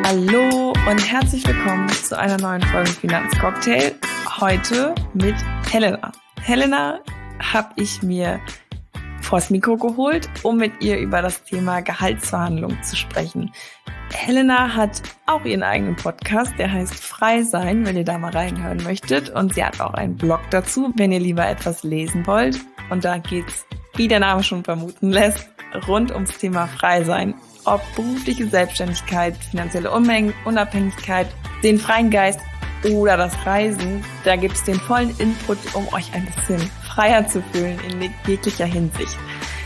Hallo und herzlich willkommen zu einer neuen Folge Finanzcocktail. Heute mit Helena. Helena habe ich mir vors Mikro geholt, um mit ihr über das Thema Gehaltsverhandlungen zu sprechen. Helena hat auch ihren eigenen Podcast, der heißt Frei sein, wenn ihr da mal reinhören möchtet. Und sie hat auch einen Blog dazu, wenn ihr lieber etwas lesen wollt. Und da geht's, wie der Name schon vermuten lässt, rund ums Thema Frei sein. Ob berufliche Selbstständigkeit, finanzielle Unabhängigkeit, den freien Geist oder das Reisen. Da gibt's den vollen Input, um euch ein bisschen freier zu fühlen in jeglicher Hinsicht.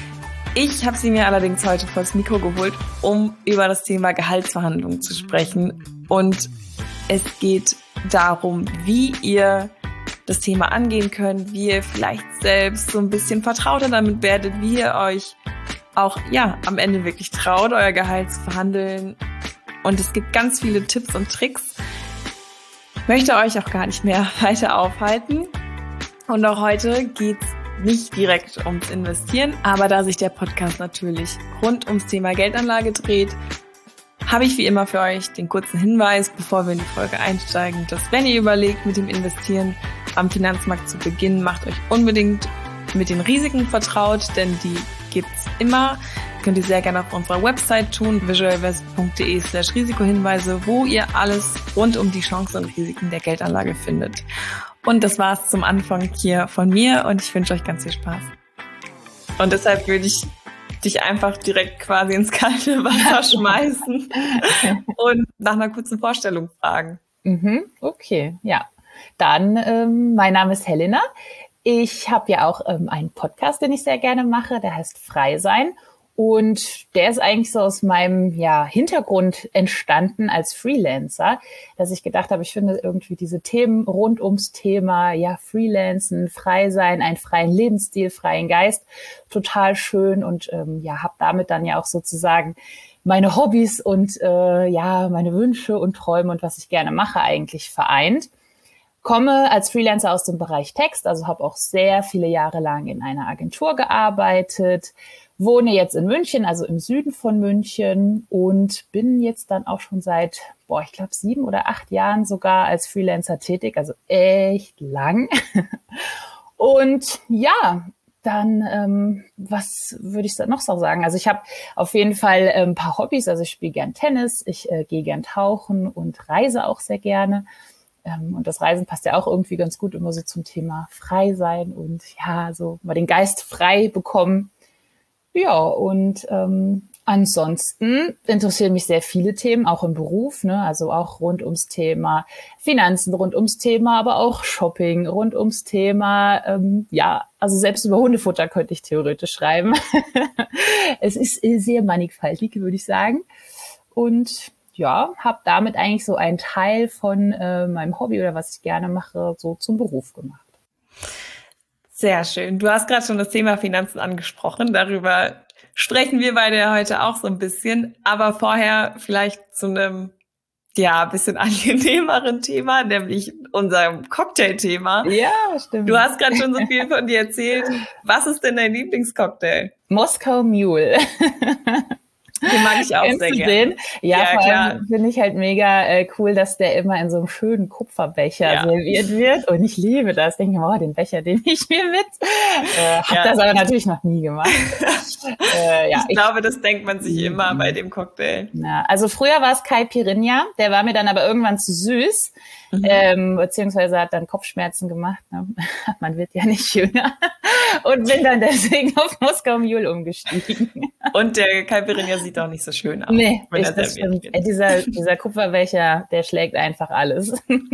Ich habe sie mir allerdings heute vors Mikro geholt, um über das Thema Gehaltsverhandlungen zu sprechen. Und es geht darum, wie ihr das Thema angehen könnt, wie ihr vielleicht selbst so ein bisschen vertrauter damit werdet, wie ihr euch auch am Ende wirklich traut, euer Gehalt zu verhandeln. Und es gibt ganz viele Tipps und Tricks. Ich möchte euch auch gar nicht mehr weiter aufhalten. Und auch heute geht's nicht direkt ums Investieren, aber da sich der Podcast natürlich rund ums Thema Geldanlage dreht, habe ich wie immer für euch den kurzen Hinweis, bevor wir in die Folge einsteigen, dass wenn ihr überlegt, mit dem Investieren am Finanzmarkt zu beginnen, macht euch unbedingt mit den Risiken vertraut, denn die gibt's immer. Könnt ihr sehr gerne auf unserer Website tun, visualvest.de/Risikohinweise, wo ihr alles rund um die Chancen und Risiken der Geldanlage findet. Und das war's zum Anfang hier von mir und ich wünsche euch ganz viel Spaß. Und deshalb würde ich dich einfach direkt quasi ins kalte Wasser schmeißen und nach einer kurzen Vorstellung fragen. Okay, ja. Dann, mein Name ist Helena. Ich habe ja auch einen Podcast, den ich sehr gerne mache, der heißt Frei sein. Und der ist eigentlich so aus meinem Hintergrund entstanden als Freelancer, dass ich gedacht habe, ich finde irgendwie diese Themen rund ums Thema Freelancen, frei sein, einen freien Lebensstil, freien Geist total schön und habe damit dann ja auch sozusagen meine Hobbys und meine Wünsche und Träume und was ich gerne mache eigentlich vereint. Komme als Freelancer aus dem Bereich Text, also habe auch sehr viele Jahre lang in einer Agentur gearbeitet, wohne jetzt in München, also im Süden von München und bin jetzt dann auch schon seit, 7 oder 8 Jahren sogar als Freelancer tätig, also echt lang. Und dann, was würde ich noch so sagen? Also ich habe auf jeden Fall ein paar Hobbys, also ich spiele gern Tennis, ich gehe gern tauchen und reise auch sehr gerne. Und das Reisen passt ja auch irgendwie ganz gut immer so zum Thema frei sein und so mal den Geist frei bekommen. Ja, und ansonsten interessieren mich sehr viele Themen, auch im Beruf, ne? Also auch rund ums Thema Finanzen, rund ums Thema, aber auch Shopping, rund ums Thema, also selbst über Hundefutter könnte ich theoretisch schreiben. Es ist sehr mannigfaltig, würde ich sagen. Und habe damit eigentlich so einen Teil von meinem Hobby oder was ich gerne mache, so zum Beruf gemacht. Sehr schön. Du hast gerade schon das Thema Finanzen angesprochen. Darüber sprechen wir beide ja heute auch so ein bisschen. Aber vorher vielleicht zu einem bisschen angenehmeren Thema, nämlich unserem Cocktailthema. Ja, stimmt. Du hast gerade schon so viel von dir erzählt. Was ist denn dein Lieblingscocktail? Moskau Mule. Den mag ich auch sehr gerne. Ja, vor allem finde ich halt mega cool, dass der immer in so einem schönen Kupferbecher serviert wird. Und ich liebe das. Denke ich mir, den Becher, den ich mir mit. Hab das aber natürlich noch nie gemacht. Ich glaube, das denkt man sich immer bei dem Cocktail. Ja, also früher war es Caipirinha. Der war mir dann aber irgendwann zu süß. Beziehungsweise hat dann Kopfschmerzen gemacht. Ne? Man wird ja nicht jünger. Und bin dann deswegen auf Moskau Mule umgestiegen. Und der Caipirinha sieht auch nicht so schön aus. Nee, das stimmt. Dieser Kupferbecher, der schlägt einfach alles.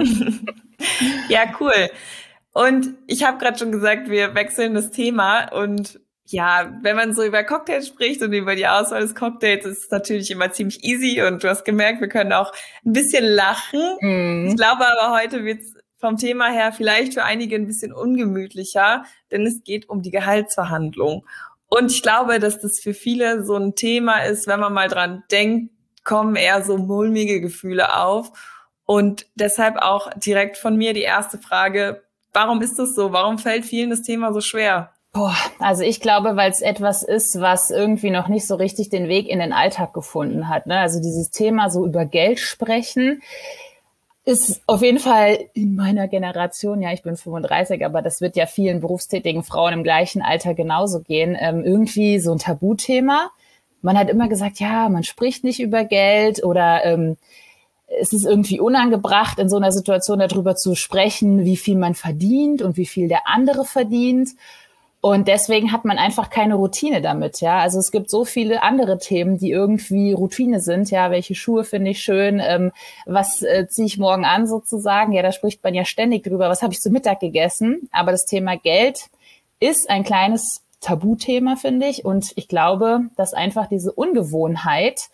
Ja, cool. Und ich habe gerade schon gesagt, wir wechseln das Thema und wenn man so über Cocktails spricht und über die Auswahl des Cocktails, ist es natürlich immer ziemlich easy und du hast gemerkt, wir können auch ein bisschen lachen. Ich glaube aber, heute wird es vom Thema her vielleicht für einige ein bisschen ungemütlicher, denn es geht um die Gehaltsverhandlung. Und ich glaube, dass das für viele so ein Thema ist, wenn man mal dran denkt, kommen eher so mulmige Gefühle auf. Und deshalb auch direkt von mir die erste Frage, warum ist das so? Warum fällt vielen das Thema so schwer? Also ich glaube, weil es etwas ist, was irgendwie noch nicht so richtig den Weg in den Alltag gefunden hat. Ne? Also dieses Thema so über Geld sprechen ist auf jeden Fall in meiner Generation, ja, ich bin 35, aber das wird ja vielen berufstätigen Frauen im gleichen Alter genauso gehen, irgendwie so ein Tabuthema. Man hat immer gesagt, ja, man spricht nicht über Geld oder es ist irgendwie unangebracht, in so einer Situation darüber zu sprechen, wie viel man verdient und wie viel der andere verdient. Und deswegen hat man einfach keine Routine damit, ja. Also es gibt so viele andere Themen, die irgendwie Routine sind, ja. Welche Schuhe finde ich schön? Was ziehe ich morgen an sozusagen? Ja, da spricht man ja ständig drüber. Was habe ich zu Mittag gegessen? Aber das Thema Geld ist ein kleines Tabuthema, finde ich. Und ich glaube, dass einfach diese Ungewohnheit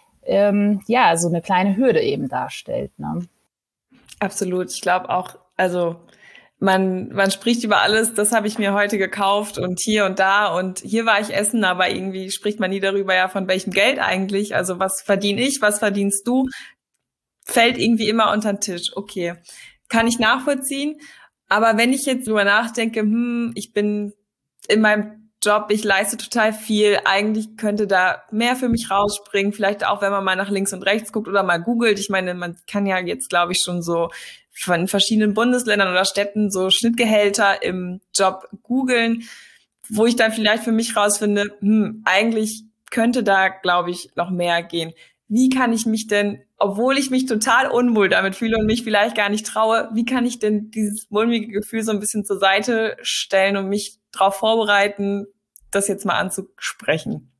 ja so eine kleine Hürde eben darstellt. Ne? Absolut. Ich glaube auch, also man spricht über alles, das habe ich mir heute gekauft und hier und hier war ich essen, aber irgendwie spricht man nie darüber, ja, von welchem Geld eigentlich, also was verdiene ich, was verdienst du, fällt irgendwie immer unter den Tisch. Okay, kann ich nachvollziehen, aber wenn ich jetzt drüber nachdenke, ich bin in meinem Job, ich leiste total viel, eigentlich könnte da mehr für mich rausspringen, vielleicht auch, wenn man mal nach links und rechts guckt oder mal googelt. Ich meine, man kann ja jetzt, glaube ich, schon so von verschiedenen Bundesländern oder Städten so Schnittgehälter im Job googeln, wo ich dann vielleicht für mich rausfinde, eigentlich könnte da, glaube ich, noch mehr gehen. Wie kann ich mich denn, obwohl ich mich total unwohl damit fühle und mich vielleicht gar nicht traue, wie kann ich denn dieses mulmige Gefühl so ein bisschen zur Seite stellen und mich darauf vorbereiten, das jetzt mal anzusprechen?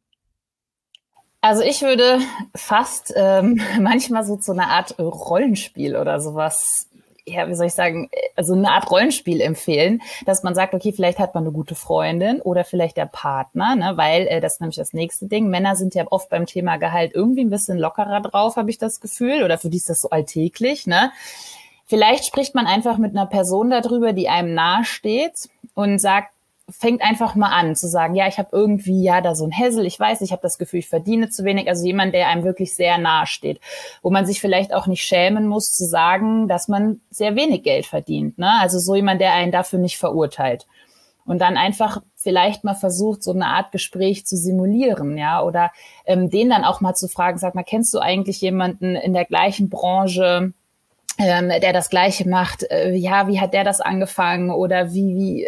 Also ich würde fast manchmal so zu einer Art Rollenspiel oder sowas, ja, wie soll ich sagen, also eine Art Rollenspiel empfehlen, dass man sagt, okay, vielleicht hat man eine gute Freundin oder vielleicht der Partner, ne, weil das ist nämlich das nächste Ding. Männer sind ja oft beim Thema Gehalt irgendwie ein bisschen lockerer drauf, habe ich das Gefühl, oder für die ist das so alltäglich, ne. Vielleicht spricht man einfach mit einer Person darüber, die einem nahe steht und fängt einfach mal an zu sagen, ja, ich habe irgendwie ja da so ein Hässel, ich weiß, ich habe das Gefühl, ich verdiene zu wenig, also jemand, der einem wirklich sehr nahe steht, wo man sich vielleicht auch nicht schämen muss zu sagen, dass man sehr wenig Geld verdient, ne? Also so jemand, der einen dafür nicht verurteilt. Und dann einfach vielleicht mal versucht, so eine Art Gespräch zu simulieren, ja, oder den dann auch mal zu fragen, sag mal, kennst du eigentlich jemanden in der gleichen Branche, der das Gleiche macht, ja, wie hat der das angefangen oder wie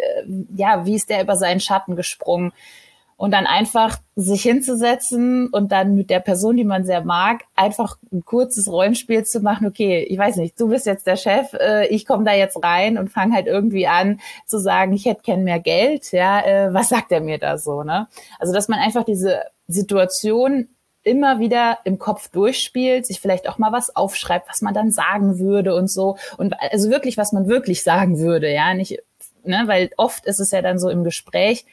ist der über seinen Schatten gesprungen? Und dann einfach sich hinzusetzen und dann mit der Person, die man sehr mag, einfach ein kurzes Rollenspiel zu machen. Okay, ich weiß nicht, du bist jetzt der Chef, ich komme da jetzt rein und fange halt irgendwie an zu sagen, ich hätte gern mehr Geld, ja, was sagt er mir da so, ne? Also, dass man einfach diese Situation immer wieder im Kopf durchspielt, sich vielleicht auch mal was aufschreibt, was man dann sagen würde und so. Und also wirklich, was man wirklich sagen würde, ja, nicht, ne, weil oft ist es ja dann so im Gespräch,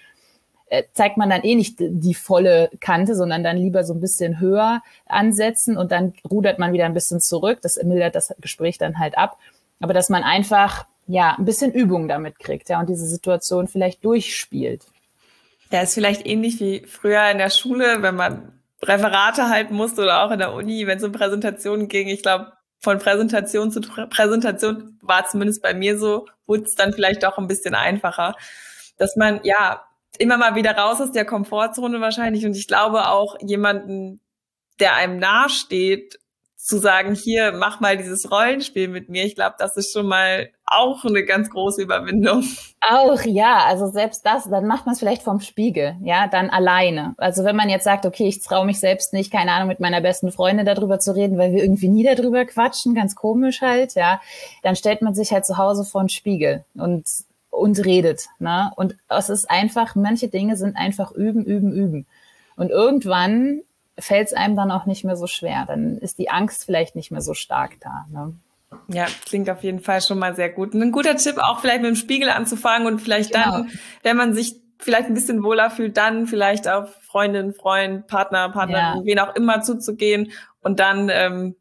zeigt man dann eh nicht die volle Kante, sondern dann lieber so ein bisschen höher ansetzen und dann rudert man wieder ein bisschen zurück. Das mildert das Gespräch dann halt ab. Aber dass man einfach, ja, ein bisschen Übung damit kriegt, ja, und diese Situation vielleicht durchspielt. Ja, ist vielleicht ähnlich wie früher in der Schule, wenn man Referate halten musste oder auch in der Uni, wenn es um Präsentationen ging. Ich glaube, von Präsentation zu Präsentation war zumindest bei mir so, wurde es dann vielleicht auch ein bisschen einfacher, dass man ja immer mal wieder raus aus der Komfortzone wahrscheinlich. Und ich glaube auch jemanden, der einem nahesteht, zu sagen, hier, mach mal dieses Rollenspiel mit mir. Ich glaube, das ist schon mal auch eine ganz große Überwindung. Auch, ja, also selbst das, dann macht man es vielleicht vom Spiegel, ja, dann alleine. Also wenn man jetzt sagt, okay, ich traue mich selbst nicht, keine Ahnung, mit meiner besten Freundin darüber zu reden, weil wir irgendwie nie darüber quatschen, ganz komisch halt, ja, dann stellt man sich halt zu Hause vor den Spiegel und redet, ne? Und es ist einfach, manche Dinge sind einfach üben, üben, üben. Und irgendwann fällt es einem dann auch nicht mehr so schwer. Dann ist die Angst vielleicht nicht mehr so stark da, ne? Ja, klingt auf jeden Fall schon mal sehr gut. Und ein guter Tipp, auch vielleicht mit dem Spiegel anzufangen und vielleicht dann, wenn man sich vielleicht ein bisschen wohler fühlt, dann vielleicht auf Freundin, Freund, Partner, Partnerin, wen auch immer zuzugehen und dann,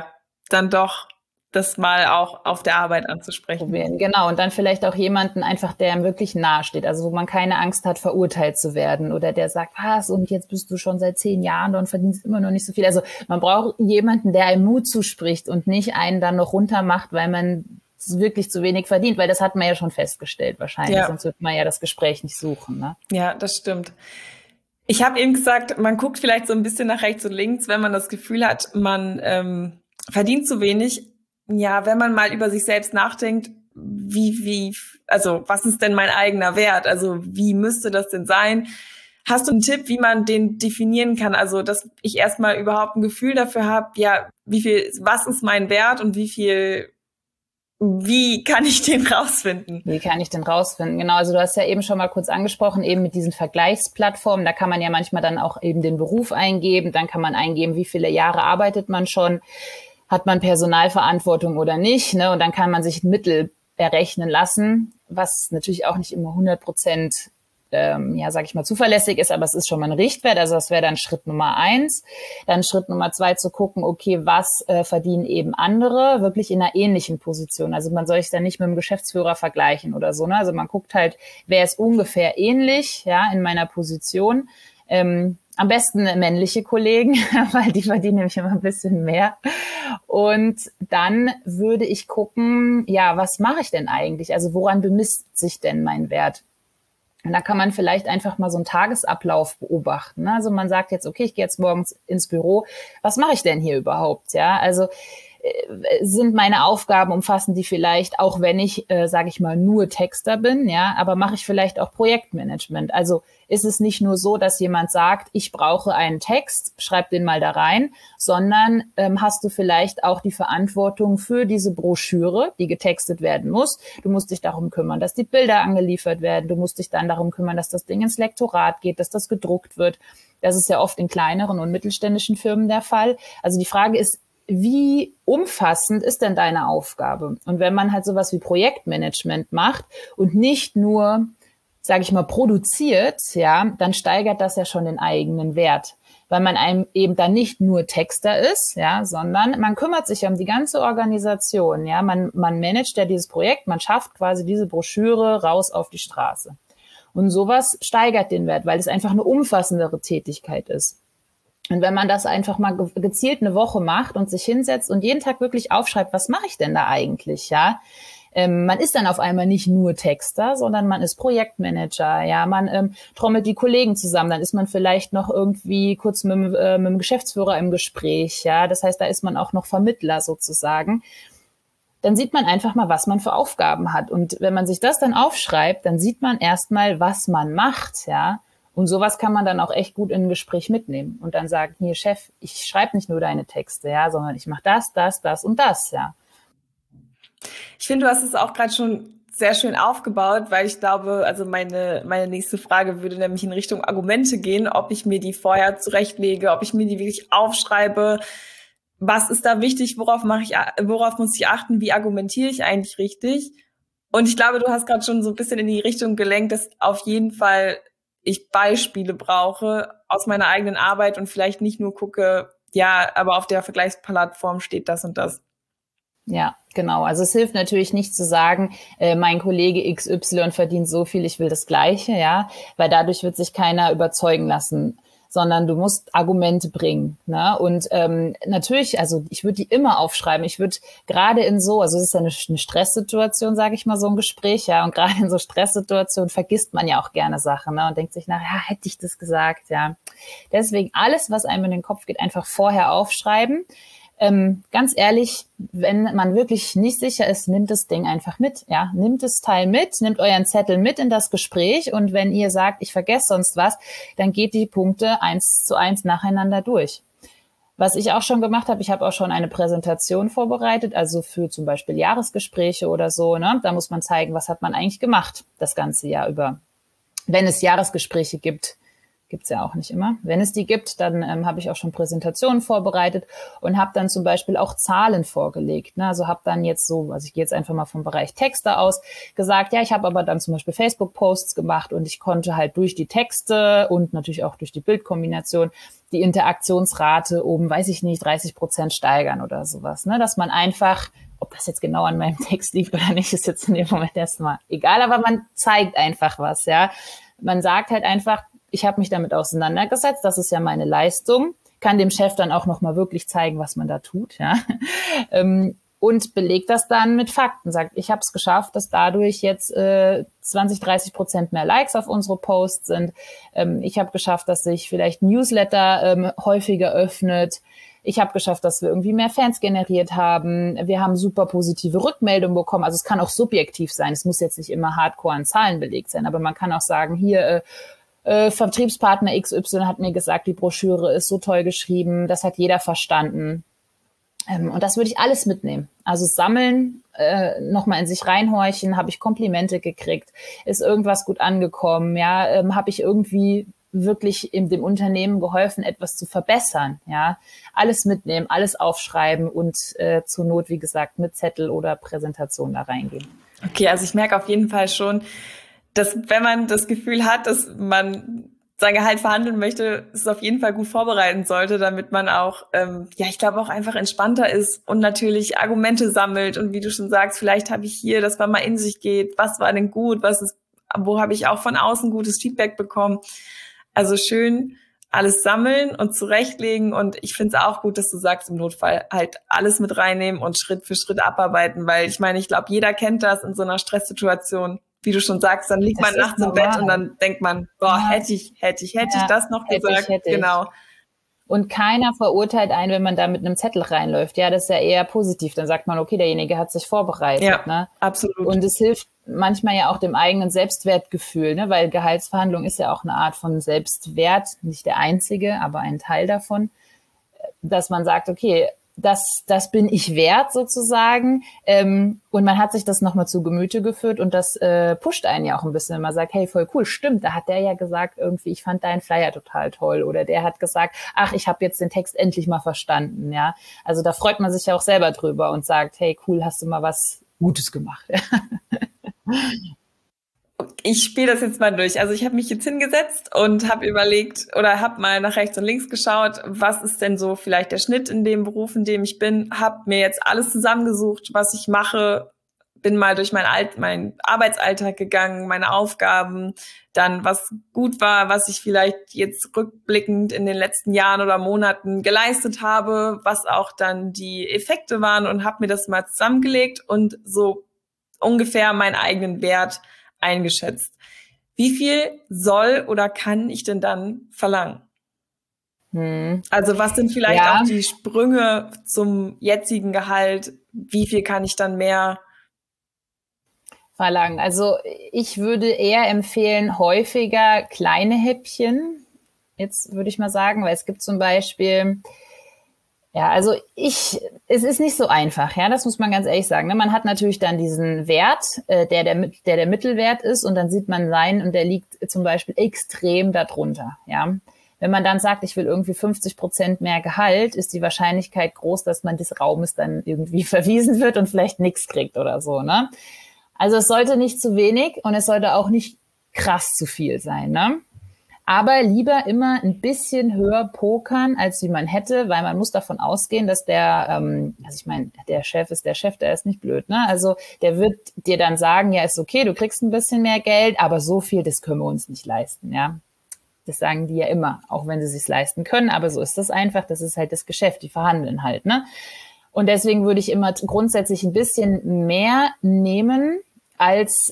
dann doch das mal auch auf der Arbeit anzusprechen. Genau, und dann vielleicht auch jemanden einfach, der ihm wirklich nahe steht, also wo man keine Angst hat, verurteilt zu werden oder der sagt, was, und jetzt bist du schon seit 10 Jahren und verdienst immer noch nicht so viel. Also man braucht jemanden, der einem Mut zuspricht und nicht einen dann noch runtermacht, weil man wirklich zu wenig verdient, weil das hat man ja schon festgestellt wahrscheinlich, Ja. sonst wird man ja das Gespräch nicht suchen. Ne? Ja, das stimmt. Ich habe eben gesagt, man guckt vielleicht so ein bisschen nach rechts und links, wenn man das Gefühl hat, man verdient zu wenig. Ja, wenn man mal über sich selbst nachdenkt, also was ist denn mein eigener Wert? Also wie müsste das denn sein? Hast du einen Tipp, wie man den definieren kann? Also, dass ich erstmal überhaupt ein Gefühl dafür habe, ja, was ist mein Wert und wie kann ich den rausfinden? Wie kann ich den rausfinden? Genau, also du hast ja eben schon mal kurz angesprochen, eben mit diesen Vergleichsplattformen, da kann man ja manchmal dann auch eben den Beruf eingeben, dann kann man eingeben, wie viele Jahre arbeitet man schon, hat man Personalverantwortung oder nicht, ne? Und dann kann man sich ein Mittel errechnen lassen, was natürlich auch nicht immer 100% sage ich mal, zuverlässig ist, aber es ist schon mal ein Richtwert, also das wäre dann Schritt Nummer 1. Dann Schritt Nummer 2 zu gucken, okay, was verdienen eben andere, wirklich in einer ähnlichen Position. Also man soll sich dann nicht mit dem Geschäftsführer vergleichen oder so, ne? Also man guckt halt, wer ist ungefähr ähnlich, ja, in meiner Position. Am besten männliche Kollegen, weil die verdienen nämlich immer ein bisschen mehr. Und dann würde ich gucken, ja, was mache ich denn eigentlich? Also woran bemisst sich denn mein Wert? Und da kann man vielleicht einfach mal so einen Tagesablauf beobachten. Ne? Also man sagt jetzt, okay, ich gehe jetzt morgens ins Büro. Was mache ich denn hier überhaupt? Ja, also sind meine Aufgaben, umfassen die vielleicht, auch wenn ich, sage ich mal, nur Texter bin, ja, aber mache ich vielleicht auch Projektmanagement. Also ist es nicht nur so, dass jemand sagt, ich brauche einen Text, schreib den mal da rein, sondern hast du vielleicht auch die Verantwortung für diese Broschüre, die getextet werden muss. Du musst dich darum kümmern, dass die Bilder angeliefert werden. Du musst dich dann darum kümmern, dass das Ding ins Lektorat geht, dass das gedruckt wird. Das ist ja oft in kleineren und mittelständischen Firmen der Fall. Also die Frage ist, wie umfassend ist denn deine Aufgabe? Und wenn man halt sowas wie Projektmanagement macht und nicht nur, sage ich mal, produziert, ja, dann steigert das ja schon den eigenen Wert, weil man einem eben dann nicht nur Texter ist, ja, sondern man kümmert sich ja um die ganze Organisation, ja, man managt ja dieses Projekt, man schafft quasi diese Broschüre raus auf die Straße. Und sowas steigert den Wert, weil es einfach eine umfassendere Tätigkeit ist. Und wenn man das einfach mal gezielt eine Woche macht und sich hinsetzt und jeden Tag wirklich aufschreibt, was mache ich denn da eigentlich, ja? Man ist dann auf einmal nicht nur Texter, sondern man ist Projektmanager, ja, man trommelt die Kollegen zusammen, dann ist man vielleicht noch irgendwie kurz mit dem Geschäftsführer im Gespräch, ja, das heißt, da ist man auch noch Vermittler sozusagen. Dann sieht man einfach mal, was man für Aufgaben hat. Und wenn man sich das dann aufschreibt, dann sieht man erstmal, was man macht, ja. Und sowas kann man dann auch echt gut in ein Gespräch mitnehmen und dann sagen, hier Chef, ich schreibe nicht nur deine Texte, ja, sondern ich mache das, das, das und das, ja. Ich finde, du hast es auch gerade schon sehr schön aufgebaut, weil ich glaube, also meine nächste Frage würde nämlich in Richtung Argumente gehen, ob ich mir die vorher zurechtlege, ob ich mir die wirklich aufschreibe. Was ist da wichtig? Worauf muss ich achten? Wie argumentiere ich eigentlich richtig? Und ich glaube, du hast gerade schon so ein bisschen in die Richtung gelenkt, dass auf jeden Fall ich Beispiele brauche aus meiner eigenen Arbeit und vielleicht nicht nur gucke, ja, aber auf der Vergleichsplattform steht das und das. Ja, genau. Also es hilft natürlich nicht zu sagen, mein Kollege XY verdient so viel, ich will das Gleiche, ja, weil dadurch wird sich keiner überzeugen lassen, sondern du musst Argumente bringen. Ne? Und natürlich, also ich würde die immer aufschreiben. Ich würde gerade also es ist ja eine Stresssituation, sage ich mal, so ein Gespräch, ja. Und gerade in so Stresssituationen vergisst man ja auch gerne Sachen, ne? Und denkt sich nach, ja, hätte ich das gesagt, ja. Deswegen alles, was einem in den Kopf geht, einfach vorher aufschreiben. Ganz ehrlich, wenn man wirklich nicht sicher ist, nimmt das Ding einfach mit, ja. Nimmt das Teil mit, nimmt euren Zettel mit in das Gespräch und wenn ihr sagt, ich vergesse sonst was, dann geht die Punkte 1:1 nacheinander durch. Was ich auch schon gemacht habe, ich habe auch schon eine Präsentation vorbereitet, also für zum Beispiel Jahresgespräche oder so, ne. Da muss man zeigen, was hat man eigentlich gemacht das ganze Jahr über. Wenn es Jahresgespräche gibt's ja auch nicht immer. Wenn es die gibt, dann habe ich auch schon Präsentationen vorbereitet und habe dann zum Beispiel auch Zahlen vorgelegt. Ne? Also habe dann jetzt so, also ich gehe jetzt einfach mal vom Bereich Texte aus, gesagt, ja, ich habe aber dann zum Beispiel Facebook-Posts gemacht und ich konnte halt durch die Texte und natürlich auch durch die Bildkombination die Interaktionsrate um, weiß ich nicht, 30% steigern oder sowas. Ne? Dass man einfach, ob das jetzt genau an meinem Text liegt oder nicht, ist jetzt in dem Moment erstmal egal, aber man zeigt einfach was, ja. Man sagt halt einfach, ich habe mich damit auseinandergesetzt, das ist ja meine Leistung, kann dem Chef dann auch nochmal wirklich zeigen, was man da tut, ja. und belegt das dann mit Fakten. Sagt, ich habe es geschafft, dass dadurch jetzt 20-30% mehr Likes auf unsere Posts sind. Ich habe geschafft, dass sich vielleicht Newsletter häufiger öffnet. Ich habe geschafft, dass wir irgendwie mehr Fans generiert haben. Wir haben super positive Rückmeldungen bekommen. Also es kann auch subjektiv sein. Es muss jetzt nicht immer hardcore an Zahlen belegt sein, aber man kann auch sagen, hier Vertriebspartner XY hat mir gesagt, die Broschüre ist so toll geschrieben, das hat jeder verstanden. Und das würde ich alles mitnehmen. Also sammeln, nochmal in sich reinhorchen, habe ich Komplimente gekriegt, ist irgendwas gut angekommen, ja, habe ich irgendwie wirklich dem Unternehmen geholfen, etwas zu verbessern, ja, alles mitnehmen, alles aufschreiben und zur Not, wie gesagt, mit Zettel oder Präsentation da reingehen. Okay, also ich merke auf jeden Fall schon, dass wenn man das Gefühl hat, dass man sein Gehalt verhandeln möchte, es auf jeden Fall gut vorbereiten sollte, damit man auch, ich glaube auch einfach entspannter ist und natürlich Argumente sammelt und wie du schon sagst, vielleicht habe ich hier, dass man mal in sich geht, was war denn gut, wo habe ich auch von außen gutes Feedback bekommen. Also schön alles sammeln und zurechtlegen und ich finde es auch gut, dass du sagst, im Notfall halt alles mit reinnehmen und Schritt für Schritt abarbeiten, weil ich meine, ich glaube, jeder kennt das in so einer Stresssituation. Wie du schon sagst, dann liegt man nachts im Bett und dann denkt man, hätte ich das noch gesagt. Genau. Und keiner verurteilt einen, wenn man da mit einem Zettel reinläuft. Ja, das ist ja eher positiv. Dann sagt man, okay, derjenige hat sich vorbereitet. Ja, ne? Absolut. Und es hilft manchmal ja auch dem eigenen Selbstwertgefühl, ne? Weil Gehaltsverhandlung ist ja auch eine Art von Selbstwert, nicht der einzige, aber ein Teil davon, dass man sagt, okay, das bin ich wert sozusagen, und man hat sich das nochmal zu Gemüte geführt und das pusht einen ja auch ein bisschen, wenn man sagt, hey, voll cool, stimmt, da hat der ja gesagt irgendwie, ich fand deinen Flyer total toll oder der hat gesagt, ach, ich habe jetzt den Text endlich mal verstanden, ja, also da freut man sich ja auch selber drüber und sagt, hey, cool, hast du mal was Gutes gemacht. Ich spiele das jetzt mal durch. Also ich habe mich jetzt hingesetzt und habe überlegt oder habe mal nach rechts und links geschaut, was ist denn so vielleicht der Schnitt in dem Beruf, in dem ich bin, habe mir jetzt alles zusammengesucht, was ich mache, bin mal durch meinen Arbeitsalltag gegangen, meine Aufgaben, dann was gut war, was ich vielleicht jetzt rückblickend in den letzten Jahren oder Monaten geleistet habe, was auch dann die Effekte waren und habe mir das mal zusammengelegt und so ungefähr meinen eigenen Wert eingeschätzt. Wie viel soll oder kann ich denn dann verlangen? Also was sind vielleicht auch die Sprünge zum jetzigen Gehalt? Wie viel kann ich dann mehr verlangen? Also ich würde eher empfehlen, häufiger kleine Häppchen, jetzt würde ich mal sagen, weil es gibt zum Beispiel, ja, also es ist nicht so einfach, ja, das muss man ganz ehrlich sagen. Ne? Man hat natürlich dann diesen Wert, der Mittelwert ist und dann sieht man seinen und der liegt zum Beispiel extrem darunter, ja. Wenn man dann sagt, ich will irgendwie 50% mehr Gehalt, ist die Wahrscheinlichkeit groß, dass man des Raumes dann irgendwie verwiesen wird und vielleicht nichts kriegt oder so, ne. Also es sollte nicht zu wenig und es sollte auch nicht krass zu viel sein, ne. Aber lieber immer ein bisschen höher pokern, als wie man hätte, weil man muss davon ausgehen, dass also ich meine, der Chef ist der Chef, der ist nicht blöd, ne? Also der wird dir dann sagen, ja, ist okay, du kriegst ein bisschen mehr Geld, aber so viel, das können wir uns nicht leisten, ja. Das sagen die ja immer, auch wenn sie sich's leisten können, aber so ist das einfach, das ist halt das Geschäft, die verhandeln halt, ne? Und deswegen würde ich immer grundsätzlich ein bisschen mehr nehmen, als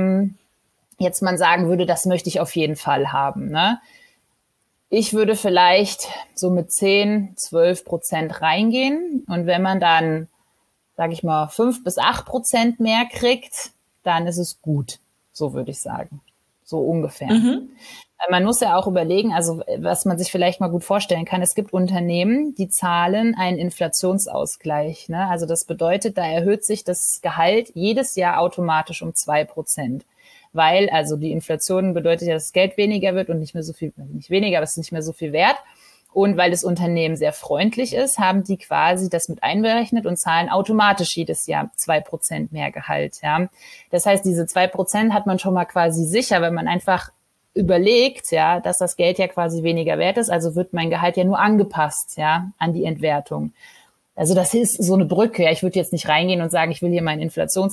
jetzt man sagen würde, das möchte ich auf jeden Fall haben, ne? Ich würde vielleicht so mit 10-12% reingehen und wenn man dann, sage ich mal, 5-8% mehr kriegt, dann ist es gut, so würde ich sagen, so ungefähr. Man muss ja auch überlegen, also was man sich vielleicht mal gut vorstellen kann, es gibt Unternehmen, die zahlen einen Inflationsausgleich, ne? Also das bedeutet, da erhöht sich das Gehalt jedes Jahr automatisch um 2%. Weil also die Inflation bedeutet ja, dass das Geld weniger wird und nicht mehr so viel, nicht weniger, aber es ist nicht mehr so viel wert. Und weil das Unternehmen sehr freundlich ist, haben die quasi das mit einberechnet und zahlen automatisch jedes Jahr 2% mehr Gehalt. Ja, das heißt, diese 2% hat man schon mal quasi sicher, wenn man einfach überlegt, ja, dass das Geld ja quasi weniger wert ist. Also wird mein Gehalt ja nur angepasst, ja, an die Entwertung. Also das ist so eine Brücke. Ja, ich würde jetzt nicht reingehen und sagen, ich will hier meinen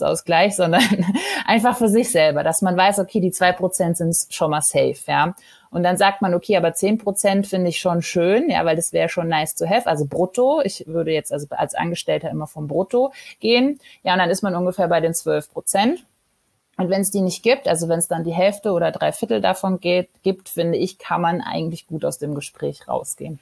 Inflationsausgleich, sondern einfach für sich selber, dass man weiß, okay, die 2% sind schon mal safe, ja. Und dann sagt man, okay, aber 10% finde ich schon schön, ja, weil das wäre schon nice to have, also brutto. Ich würde jetzt also als Angestellter immer vom Brutto gehen. Ja, und dann ist man ungefähr bei den 12%. Und wenn es die nicht gibt, also wenn es dann die Hälfte oder 3/4 davon gibt, finde ich, kann man eigentlich gut aus dem Gespräch rausgehen.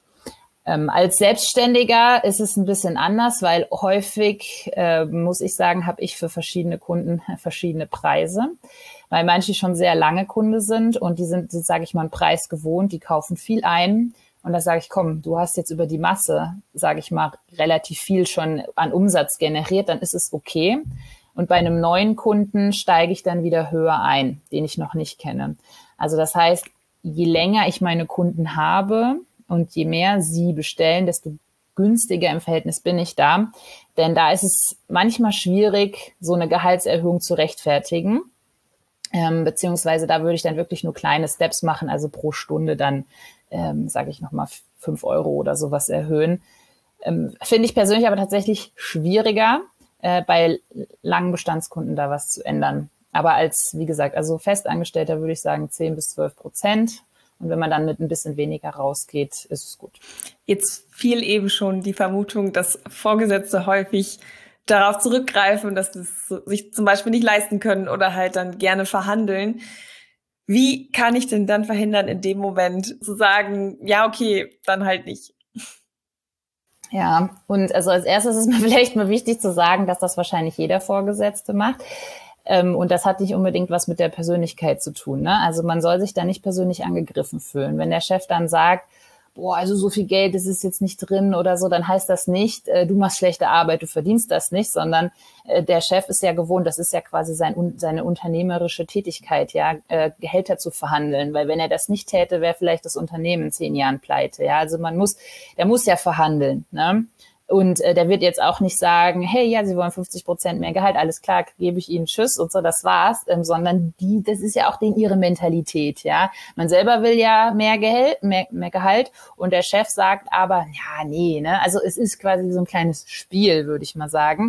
Als Selbstständiger ist es ein bisschen anders, weil häufig, muss ich sagen, habe ich für verschiedene Kunden verschiedene Preise, weil manche schon sehr lange Kunde sind und die sind, sage ich mal, einen Preis gewohnt, die kaufen viel ein. Und da sage ich, komm, du hast jetzt über die Masse, sage ich mal, relativ viel schon an Umsatz generiert, dann ist es okay. Und bei einem neuen Kunden steige ich dann wieder höher ein, den ich noch nicht kenne. Also das heißt, je länger ich meine Kunden habe und je mehr sie bestellen, desto günstiger im Verhältnis bin ich da. Denn da ist es manchmal schwierig, so eine Gehaltserhöhung zu rechtfertigen. Beziehungsweise da würde ich dann wirklich nur kleine Steps machen, also pro Stunde dann, sage ich nochmal 5 Euro oder sowas erhöhen. Finde ich persönlich aber tatsächlich schwieriger, bei langen Bestandskunden da was zu ändern. Aber als, wie gesagt, also Festangestellter würde ich sagen 10-12%. Und wenn man dann mit ein bisschen weniger rausgeht, ist es gut. Jetzt fiel eben schon die Vermutung, dass Vorgesetzte häufig darauf zurückgreifen, dass sie es sich zum Beispiel nicht leisten können oder halt dann gerne verhandeln. Wie kann ich denn dann verhindern, in dem Moment zu sagen, ja, okay, dann halt nicht? Ja, und also als erstes ist mir vielleicht mal wichtig zu sagen, dass das wahrscheinlich jeder Vorgesetzte macht. Und das hat nicht unbedingt was mit der Persönlichkeit zu tun, ne? Also man soll sich da nicht persönlich angegriffen fühlen. Wenn der Chef dann sagt, boah, also so viel Geld, das ist jetzt nicht drin oder so, dann heißt das nicht, du machst schlechte Arbeit, du verdienst das nicht, sondern der Chef ist ja gewohnt, das ist ja quasi seine unternehmerische Tätigkeit, ja, Gehälter zu verhandeln, weil wenn er das nicht täte, wäre vielleicht das Unternehmen in 10 Jahren pleite, ja, also der muss ja verhandeln, ne? Und der wird jetzt auch nicht sagen, hey, ja, Sie wollen 50% mehr Gehalt, alles klar, gebe ich Ihnen Tschüss und so, das war's, sondern das ist ja auch ihre Mentalität, ja. Man selber will ja mehr Gehalt und der Chef sagt aber, ja, nee, ne. Also es ist quasi so ein kleines Spiel, würde ich mal sagen.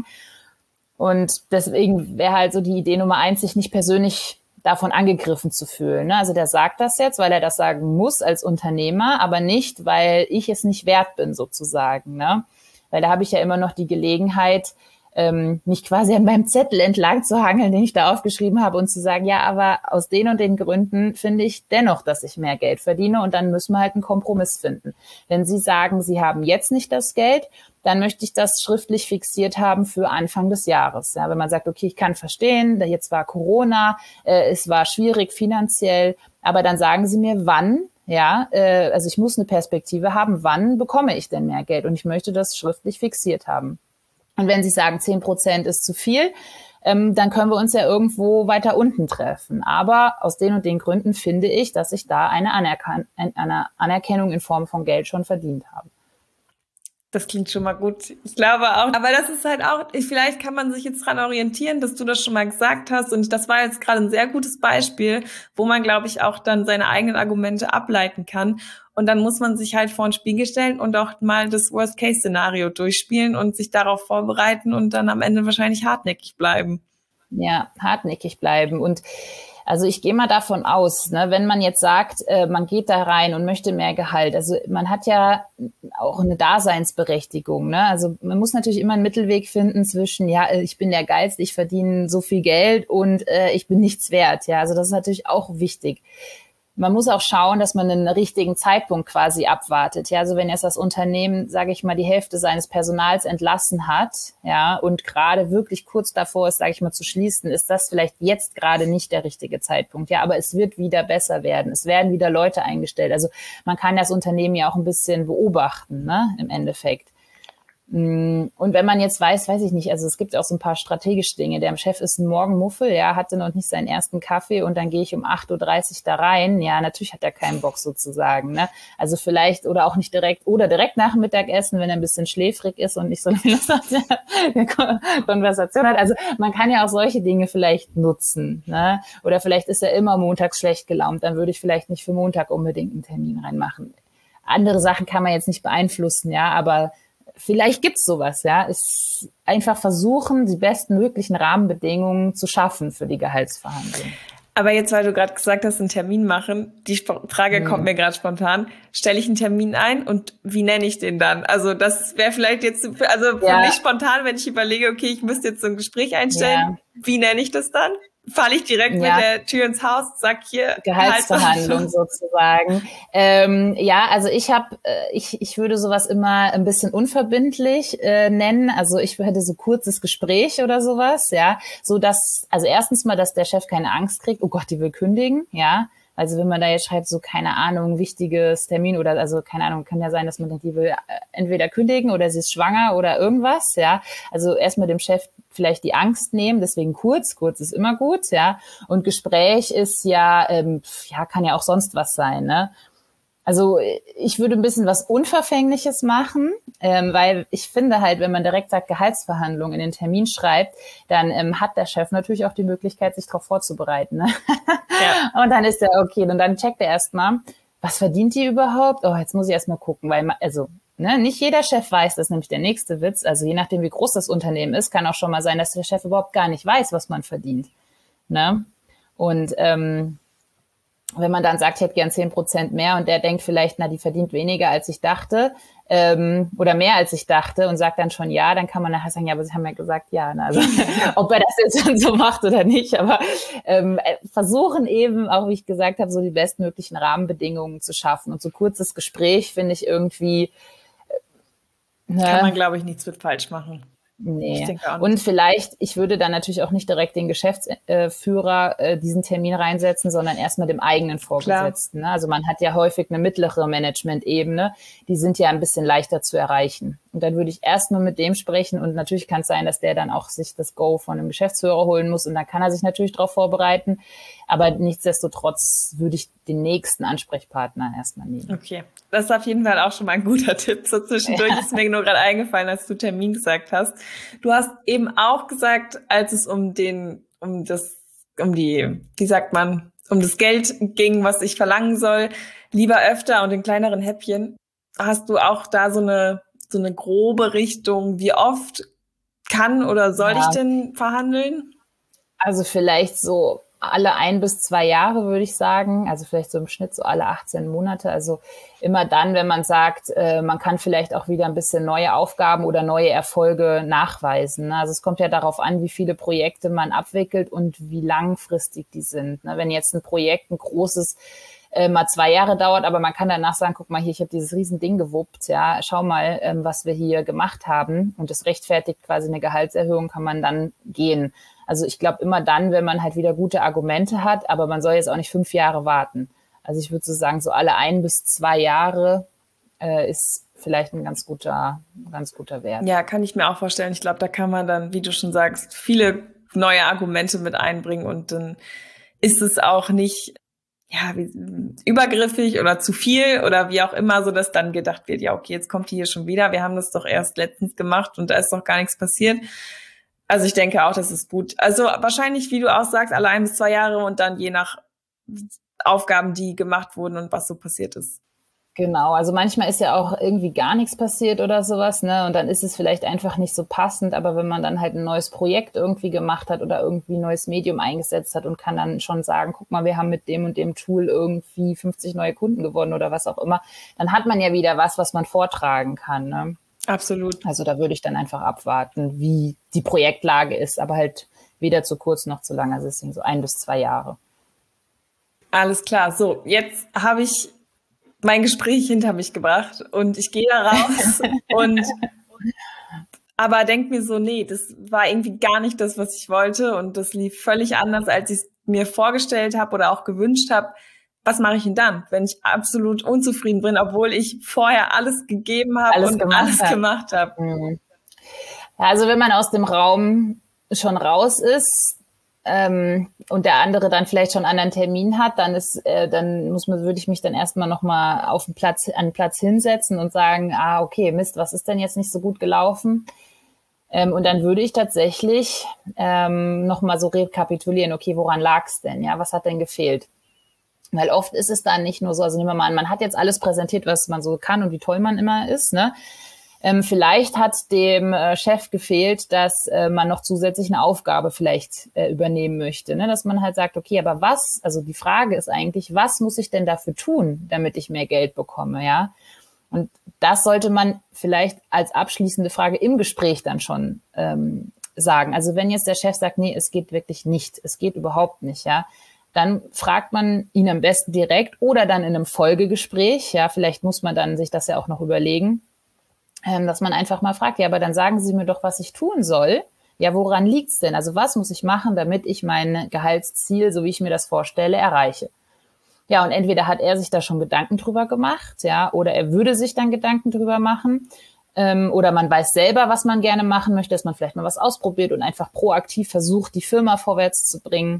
Und deswegen wäre halt so die Idee Nummer 1, sich nicht persönlich davon angegriffen zu fühlen, ne? Also der sagt das jetzt, weil er das sagen muss als Unternehmer, aber nicht, weil ich es nicht wert bin, sozusagen, ne? Weil da habe ich ja immer noch die Gelegenheit, mich quasi an meinem Zettel entlang zu hangeln, den ich da aufgeschrieben habe und zu sagen, ja, aber aus den und den Gründen finde ich dennoch, dass ich mehr Geld verdiene und dann müssen wir halt einen Kompromiss finden. Wenn Sie sagen, Sie haben jetzt nicht das Geld, dann möchte ich das schriftlich fixiert haben für Anfang des Jahres. Ja, wenn man sagt, okay, ich kann verstehen, jetzt war Corona, es war schwierig finanziell, aber dann sagen Sie mir, wann. Ja, also ich muss eine Perspektive haben, wann bekomme ich denn mehr Geld? Und ich möchte das schriftlich fixiert haben. Und wenn Sie sagen, 10% ist zu viel, dann können wir uns ja irgendwo weiter unten treffen. Aber aus den und den Gründen finde ich, dass ich da eine Anerkennung in Form von Geld schon verdient habe. Das klingt schon mal gut. Ich glaube auch. Aber das ist halt auch, vielleicht kann man sich jetzt dran orientieren, dass du das schon mal gesagt hast. Und das war jetzt gerade ein sehr gutes Beispiel, wo man, glaube ich, auch dann seine eigenen Argumente ableiten kann. Und dann muss man sich halt vor den Spiegel stellen und auch mal das Worst-Case-Szenario durchspielen und sich darauf vorbereiten und dann am Ende wahrscheinlich hartnäckig bleiben. Ja, hartnäckig bleiben. Und also ich gehe mal davon aus, ne, wenn man jetzt sagt, man geht da rein und möchte mehr Gehalt, also man hat ja auch eine Daseinsberechtigung, ne? Also man muss natürlich immer einen Mittelweg finden zwischen, ja, ich bin der Geilste, ich verdiene so viel Geld und ich bin nichts wert, ja. Also das ist natürlich auch wichtig. Man muss auch schauen, dass man einen richtigen Zeitpunkt quasi abwartet. Ja, also wenn jetzt das Unternehmen, sage ich mal, die Hälfte seines Personals entlassen hat, ja, und gerade wirklich kurz davor ist, sage ich mal, zu schließen, ist das vielleicht jetzt gerade nicht der richtige Zeitpunkt. Ja, aber es wird wieder besser werden. Es werden wieder Leute eingestellt. Also man kann das Unternehmen ja auch ein bisschen beobachten, ne, im Endeffekt. Und wenn man jetzt weiß ich nicht, also es gibt auch so ein paar strategische Dinge. Der Chef ist ein Morgenmuffel, ja, hatte noch nicht seinen ersten Kaffee und dann gehe ich um 8:30 Uhr da rein. Ja, natürlich hat er keinen Bock sozusagen, ne? Also vielleicht oder auch nicht direkt nach dem Mittagessen, wenn er ein bisschen schläfrig ist und nicht so eine Konversation hat. Also man kann ja auch solche Dinge vielleicht nutzen, ne? Oder vielleicht ist er immer montags schlecht gelaunt, dann würde ich vielleicht nicht für Montag unbedingt einen Termin reinmachen. Andere Sachen kann man jetzt nicht beeinflussen, ja, aber vielleicht gibt's sowas, ja. Ist einfach versuchen, die bestmöglichen Rahmenbedingungen zu schaffen für die Gehaltsverhandlungen. Aber jetzt, weil du gerade gesagt hast, einen Termin machen, die Frage kommt mir gerade spontan. Stelle ich einen Termin ein und wie nenne ich den dann? Also das wäre vielleicht jetzt, also für mich spontan, wenn ich überlege, okay, ich müsste jetzt so ein Gespräch einstellen, wie nenne ich das dann? Falle ich direkt mit der Tür ins Haus, sag hier Gehaltsverhandlung sozusagen. Also ich würde sowas immer ein bisschen unverbindlich nennen. Also ich hätte so kurzes Gespräch oder sowas, ja, so dass also erstens mal, dass der Chef keine Angst kriegt. Oh Gott, die will kündigen, ja. Also wenn man da jetzt schreibt, so keine Ahnung, wichtiges Termin oder also keine Ahnung, kann ja sein, dass man denkt, die will entweder kündigen oder sie ist schwanger oder irgendwas, ja. Also erstmal dem Chef vielleicht die Angst nehmen, deswegen kurz ist immer gut, ja. Und Gespräch ist kann ja auch sonst was sein, ne? Also ich würde ein bisschen was Unverfängliches machen, weil ich finde halt, wenn man direkt sagt Gehaltsverhandlung in den Termin schreibt, dann hat der Chef natürlich auch die Möglichkeit, sich darauf vorzubereiten. Ne? Ja. Und dann ist er okay, und dann checkt er erstmal, was verdient die überhaupt? Oh, jetzt muss ich erstmal gucken, weil nicht jeder Chef weiß, das ist nämlich der nächste Witz. Also je nachdem, wie groß das Unternehmen ist, kann auch schon mal sein, dass der Chef überhaupt gar nicht weiß, was man verdient. Ne? Und wenn man dann sagt, ich hätte gern 10% mehr und der denkt vielleicht, die verdient weniger, als ich dachte, oder mehr, als ich dachte und sagt dann schon ja, dann kann man nachher sagen, ja, aber Sie haben ja gesagt ja. Ne? Also ob er das jetzt dann so macht oder nicht, aber versuchen eben, auch wie ich gesagt habe, so die bestmöglichen Rahmenbedingungen zu schaffen. Und so kurzes Gespräch finde ich irgendwie... Kann man, glaube ich, nichts mit falsch machen. Nee. Ich denke auch nicht. Und vielleicht, ich würde dann natürlich auch nicht direkt den Geschäftsführer diesen Termin reinsetzen, sondern erstmal dem eigenen Vorgesetzten. Ne? Also man hat ja häufig eine mittlere Management-Ebene, die sind ja ein bisschen leichter zu erreichen. Und dann würde ich erstmal mit dem sprechen und natürlich kann es sein, dass der dann auch sich das Go von einem Geschäftsführer holen muss und dann kann er sich natürlich darauf vorbereiten. Aber nichtsdestotrotz würde ich den nächsten Ansprechpartner erstmal nehmen. Okay, das ist auf jeden Fall auch schon mal ein guter Tipp. So zwischendurch ist mir nur gerade eingefallen, als du Termin gesagt hast. Du hast eben auch gesagt, als es um das Geld ging, was ich verlangen soll, lieber öfter und in kleineren Häppchen. Hast du auch da so eine grobe Richtung, wie oft kann oder soll ich denn verhandeln? Also vielleicht so alle 1 bis 2 Jahre, würde ich sagen. Also vielleicht so im Schnitt so alle 18 Monate. Also immer dann, wenn man sagt, man kann vielleicht auch wieder ein bisschen neue Aufgaben oder neue Erfolge nachweisen. Also es kommt ja darauf an, wie viele Projekte man abwickelt und wie langfristig die sind. Wenn jetzt ein Projekt, ein großes, mal 2 Jahre dauert, aber man kann danach sagen, guck mal hier, ich habe dieses riesen Ding gewuppt, ja, schau mal, was wir hier gemacht haben und das rechtfertigt quasi eine Gehaltserhöhung, kann man dann gehen. Also ich glaube immer dann, wenn man halt wieder gute Argumente hat, aber man soll jetzt auch nicht 5 Jahre warten. Also ich würde so sagen, so alle 1 bis 2 Jahre ist vielleicht ein ganz guter Wert. Ja, kann ich mir auch vorstellen. Ich glaube, da kann man dann, wie du schon sagst, viele neue Argumente mit einbringen und dann ist es auch nicht übergriffig oder zu viel oder wie auch immer, so dass dann gedacht wird, ja, okay, jetzt kommt die hier schon wieder. Wir haben das doch erst letztens gemacht und da ist doch gar nichts passiert. Also ich denke auch, das ist gut. Also wahrscheinlich, wie du auch sagst, alle 1 bis 2 Jahre und dann je nach Aufgaben, die gemacht wurden und was so passiert ist. Genau, also manchmal ist ja auch irgendwie gar nichts passiert oder sowas, ne? Und dann ist es vielleicht einfach nicht so passend, aber wenn man dann halt ein neues Projekt irgendwie gemacht hat oder irgendwie ein neues Medium eingesetzt hat und kann dann schon sagen, guck mal, wir haben mit dem und dem Tool irgendwie 50 neue Kunden gewonnen oder was auch immer, dann hat man ja wieder was man vortragen kann, ne? Absolut. Also da würde ich dann einfach abwarten, wie die Projektlage ist, aber halt weder zu kurz noch zu lang, also deswegen so 1 bis 2 Jahre. Alles klar, so, jetzt habe ich mein Gespräch hinter mich gebracht und ich gehe da raus aber denk mir so, nee, das war irgendwie gar nicht das, was ich wollte und das lief völlig anders, als ich es mir vorgestellt habe oder auch gewünscht habe. Was mache ich denn dann, wenn ich absolut unzufrieden bin, obwohl ich vorher alles gegeben habe und alles gemacht habe? Mhm. Also wenn man aus dem Raum schon raus ist, und der andere dann vielleicht schon einen anderen Termin hat, dann würde ich mich dann erstmal nochmal an den Platz hinsetzen und sagen, okay, Mist, was ist denn jetzt nicht so gut gelaufen? Und dann würde ich tatsächlich nochmal so rekapitulieren, okay, woran lag's denn? Ja, was hat denn gefehlt? Weil oft ist es dann nicht nur so, also nehmen wir mal an, man hat jetzt alles präsentiert, was man so kann und wie toll man immer ist, ne? Vielleicht hat dem Chef gefehlt, dass man noch zusätzlich eine Aufgabe vielleicht übernehmen möchte, ne? Dass man halt sagt, okay, aber was, also die Frage ist eigentlich, was muss ich denn dafür tun, damit ich mehr Geld bekomme, ja? Und das sollte man vielleicht als abschließende Frage im Gespräch dann schon sagen. Also wenn jetzt der Chef sagt, nee, es geht wirklich nicht, es geht überhaupt nicht, ja, dann fragt man ihn am besten direkt oder dann in einem Folgegespräch, ja, vielleicht muss man dann sich das ja auch noch überlegen, dass man einfach mal fragt, ja, aber dann sagen Sie mir doch, was ich tun soll. Ja, woran liegt's denn? Also was muss ich machen, damit ich mein Gehaltsziel, so wie ich mir das vorstelle, erreiche? Ja, und entweder hat er sich da schon Gedanken drüber gemacht, ja, oder er würde sich dann Gedanken drüber machen, oder man weiß selber, was man gerne machen möchte, dass man vielleicht mal was ausprobiert und einfach proaktiv versucht, die Firma vorwärts zu bringen,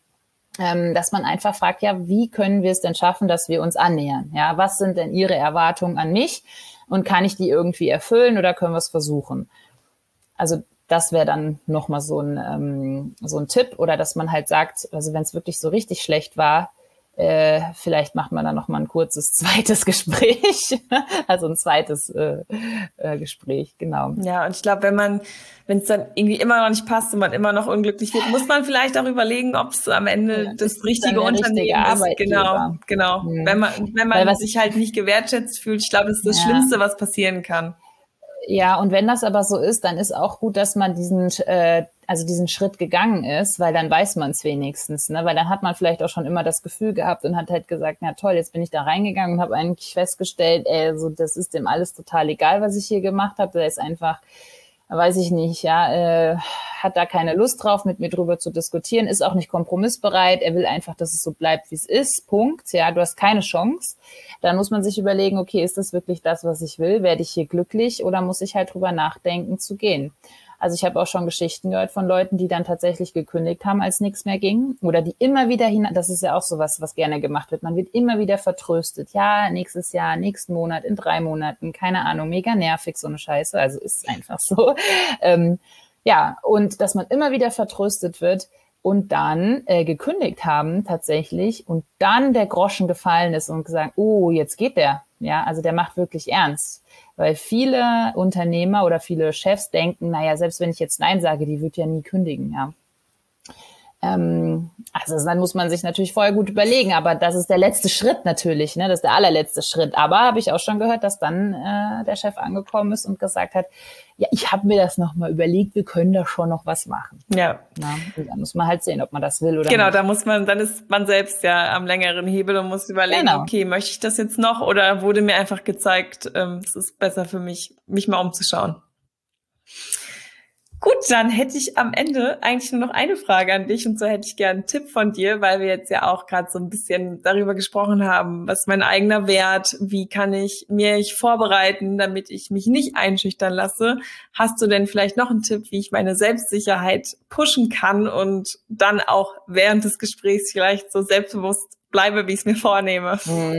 dass man einfach fragt, ja, wie können wir es denn schaffen, dass wir uns annähern? Ja, was sind denn Ihre Erwartungen an mich? Und kann ich die irgendwie erfüllen oder können wir es versuchen? Also das wäre dann nochmal so ein Tipp. Oder dass man halt sagt, also wenn es wirklich so richtig schlecht war, vielleicht macht man dann nochmal ein kurzes zweites Gespräch. Also ein zweites Gespräch, genau. Ja, und ich glaube, wenn es dann irgendwie immer noch nicht passt und man immer noch unglücklich wird, muss man vielleicht auch überlegen, ob es am Ende das richtige Unternehmen ist. Genau. Wenn man sich halt nicht gewertschätzt fühlt, ich glaube, das ist das Schlimmste, was passieren kann. Ja, und wenn das aber so ist, dann ist auch gut, dass man diesen Schritt gegangen ist, weil dann weiß man es wenigstens, ne? Weil dann hat man vielleicht auch schon immer das Gefühl gehabt und hat halt gesagt, na toll, jetzt bin ich da reingegangen und habe eigentlich festgestellt, so das ist dem alles total egal, was ich hier gemacht habe. Der ist einfach, weiß ich nicht, ja, hat da keine Lust drauf, mit mir drüber zu diskutieren, ist auch nicht kompromissbereit. Er will einfach, dass es so bleibt, wie es ist. Punkt. Ja, du hast keine Chance. Dann muss man sich überlegen, okay, ist das wirklich das, was ich will? Werde ich hier glücklich oder muss ich halt drüber nachdenken zu gehen? Also ich habe auch schon Geschichten gehört von Leuten, die dann tatsächlich gekündigt haben, als nichts mehr ging. Oder die immer wieder das ist ja auch sowas, was gerne gemacht wird. Man wird immer wieder vertröstet. Ja, nächstes Jahr, nächsten Monat, in 3 Monaten, keine Ahnung, mega nervig, so eine Scheiße. Also ist einfach so. Ja, und dass man immer wieder vertröstet wird und dann gekündigt haben tatsächlich und dann der Groschen gefallen ist und gesagt, oh, jetzt geht der. Ja, also der macht wirklich ernst. Weil viele Unternehmer oder viele Chefs denken, naja, selbst wenn ich jetzt Nein sage, die wird ja nie kündigen, ja. Also dann muss man sich natürlich vorher gut überlegen, aber das ist der letzte Schritt natürlich, ne? Das ist der allerletzte Schritt. Aber habe ich auch schon gehört, dass dann der Chef angekommen ist und gesagt hat, ja, ich habe mir das nochmal überlegt, wir können da schon noch was machen. Ja. Na, und dann muss man halt sehen, ob man das will oder nicht. Genau, dann ist man selbst ja am längeren Hebel und muss überlegen, okay, möchte ich das jetzt noch oder wurde mir einfach gezeigt, es ist besser für mich mal umzuschauen. Gut, dann hätte ich am Ende eigentlich nur noch eine Frage an dich und so hätte ich gerne einen Tipp von dir, weil wir jetzt ja auch gerade so ein bisschen darüber gesprochen haben, was ist mein eigener Wert, wie kann ich mich vorbereiten, damit ich mich nicht einschüchtern lasse. Hast du denn vielleicht noch einen Tipp, wie ich meine Selbstsicherheit pushen kann und dann auch während des Gesprächs vielleicht so selbstbewusst bleibe, wie ich es mir vornehme?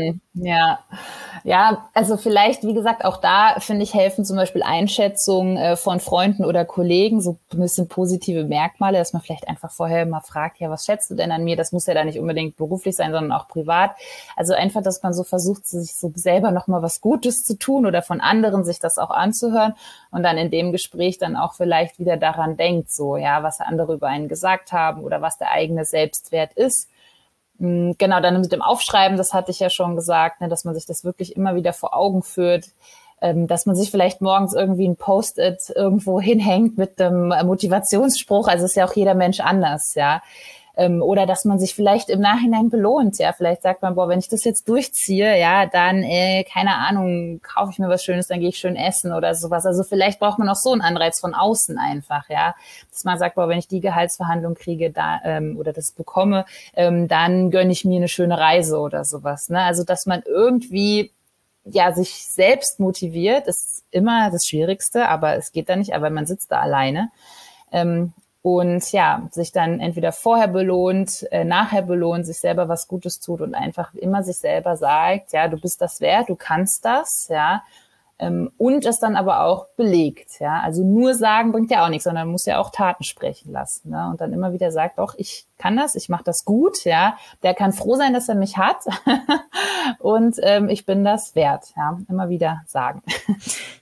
Ja, also vielleicht, wie gesagt, auch da, finde ich, helfen zum Beispiel Einschätzungen von Freunden oder Kollegen, so ein bisschen positive Merkmale, dass man vielleicht einfach vorher mal fragt, ja, was schätzt du denn an mir? Das muss ja da nicht unbedingt beruflich sein, sondern auch privat. Also einfach, dass man so versucht, sich so selber nochmal was Gutes zu tun oder von anderen sich das auch anzuhören und dann in dem Gespräch dann auch vielleicht wieder daran denkt, so, ja, was andere über einen gesagt haben oder was der eigene Selbstwert ist. Genau, dann mit dem Aufschreiben, das hatte ich ja schon gesagt, ne, dass man sich das wirklich immer wieder vor Augen führt, dass man sich vielleicht morgens irgendwie ein Post-it irgendwo hinhängt mit dem Motivationsspruch, also ist ja auch jeder Mensch anders, ja. Oder dass man sich vielleicht im Nachhinein belohnt, ja. Vielleicht sagt man, boah, wenn ich das jetzt durchziehe, ja, dann, keine Ahnung, kaufe ich mir was Schönes, dann gehe ich schön essen oder sowas. Also vielleicht braucht man auch so einen Anreiz von außen einfach, ja. Dass man sagt, boah, wenn ich die Gehaltsverhandlung kriege, oder das bekomme, dann gönne ich mir eine schöne Reise oder sowas, ne. Also, dass man irgendwie, ja, sich selbst motiviert, ist immer das Schwierigste, aber es geht da nicht, aber man sitzt da alleine. Und ja, sich dann entweder vorher belohnt, nachher belohnt, sich selber was Gutes tut und einfach immer sich selber sagt, ja, du bist das wert, du kannst das, ja, und es dann aber auch belegt, ja. Also nur sagen bringt ja auch nichts, sondern man muss ja auch Taten sprechen lassen, ne? Und dann immer wieder sagt, doch, ich kann das, ich mache das gut, ja. Der kann froh sein, dass er mich hat und ich bin das wert, ja. Immer wieder sagen.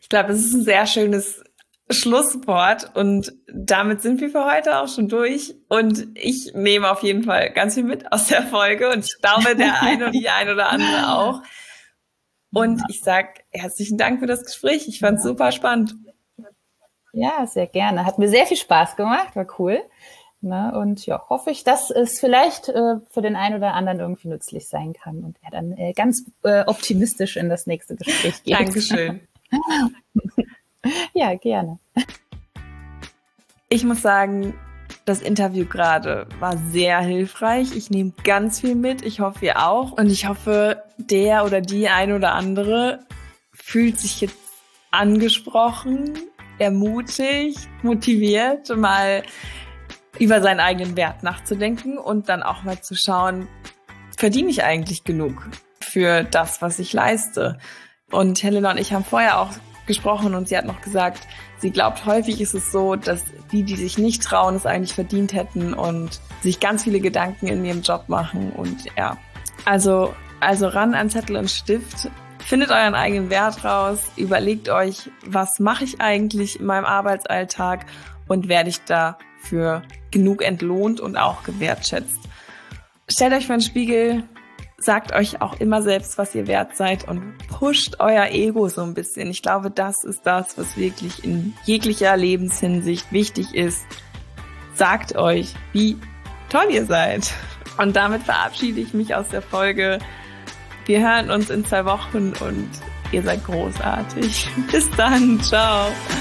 Ich glaube, es ist ein sehr schönes Schlusswort und damit sind wir für heute auch schon durch und ich nehme auf jeden Fall ganz viel mit aus der Folge und ich glaube, der eine und die ein oder andere auch. Und ich sage herzlichen Dank für das Gespräch. Ich fand es super spannend. Ja, sehr gerne. Hat mir sehr viel Spaß gemacht, war cool. Ne? Und ja, hoffe ich, dass es vielleicht für den einen oder anderen irgendwie nützlich sein kann und er dann ganz optimistisch in das nächste Gespräch geht. Dankeschön. Ja, gerne. Ich muss sagen, das Interview gerade war sehr hilfreich. Ich nehme ganz viel mit. Ich hoffe, ihr auch. Und ich hoffe, der oder die ein oder andere fühlt sich jetzt angesprochen, ermutigt, motiviert, mal über seinen eigenen Wert nachzudenken und dann auch mal zu schauen, verdiene ich eigentlich genug für das, was ich leiste? Und Helena und ich haben vorher auch gesprochen und sie hat noch gesagt, sie glaubt, häufig ist es so, dass die sich nicht trauen, es eigentlich verdient hätten und sich ganz viele Gedanken in ihrem Job machen. Und ja, also ran an Zettel und Stift, findet euren eigenen Wert raus, überlegt euch, was mache ich eigentlich in meinem Arbeitsalltag und werde ich dafür genug entlohnt und auch gewertschätzt. Stellt euch vor den Spiegel, sagt euch auch immer selbst, was ihr wert seid und pusht euer Ego so ein bisschen. Ich glaube, das ist das, was wirklich in jeglicher Lebenshinsicht wichtig ist. Sagt euch, wie toll ihr seid. Und damit verabschiede ich mich aus der Folge. Wir hören uns in 2 Wochen und ihr seid großartig. Bis dann. Ciao.